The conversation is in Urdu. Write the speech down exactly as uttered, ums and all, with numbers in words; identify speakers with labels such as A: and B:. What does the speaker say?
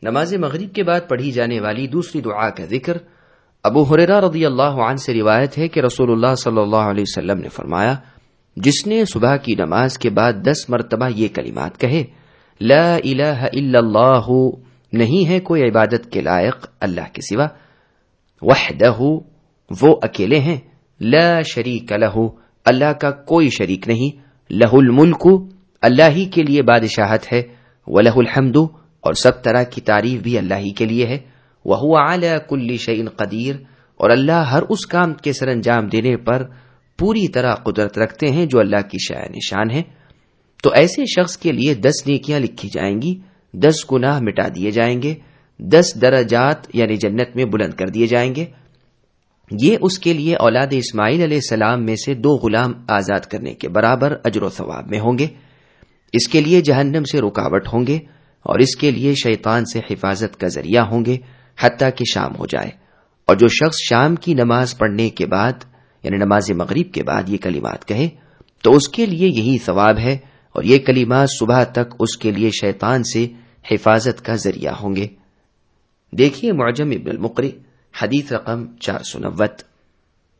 A: نماز مغرب کے بعد پڑھی جانے والی دوسری دعا کا ذکر ابو ہریرہ رضی اللہ عنہ سے روایت ہے کہ رسول اللہ صلی اللہ علیہ وسلم نے فرمایا، جس نے صبح کی نماز کے بعد دس مرتبہ یہ کلمات کہے، لا الہ الا اللہ، نہیں ہے کوئی عبادت کے لائق اللہ کے سوا، وحدہ، وہ اکیلے ہیں، لا شریک لہ، اللہ کا کوئی شریک نہیں، لہ الملک، اللہ ہی کے لیے بادشاہت ہے، ولہ الحمد، اور سب طرح کی تعریف بھی اللہ ہی کے لیے ہے، وہو علی کل شیء قدیر، اور اللہ ہر اس کام کے سر انجام دینے پر پوری طرح قدرت رکھتے ہیں جو اللہ کی شان نشان ہے۔ تو ایسے شخص کے لیے دس نیکیاں لکھی جائیں گی، دس گناہ مٹا دیے جائیں گے، دس درجات یعنی جنت میں بلند کر دیے جائیں گے۔ یہ اس کے لیے اولاد اسماعیل علیہ السلام میں سے دو غلام آزاد کرنے کے برابر اجر و ثواب میں ہوں گے۔ اس کے لیے جہنم سے رکاوٹ ہوں گے، اور اس کے لیے شیطان سے حفاظت کا ذریعہ ہوں گے حتیٰ کہ شام ہو جائے۔ اور جو شخص شام کی نماز پڑھنے کے بعد یعنی نماز مغرب کے بعد یہ کلمات کہے تو اس کے لیے یہی ثواب ہے، اور یہ کلمات صبح تک اس کے لیے شیطان سے حفاظت کا ذریعہ ہوں گے۔ دیکھیے معجم ابن المقری، حدیث رقم چار سو نوے۔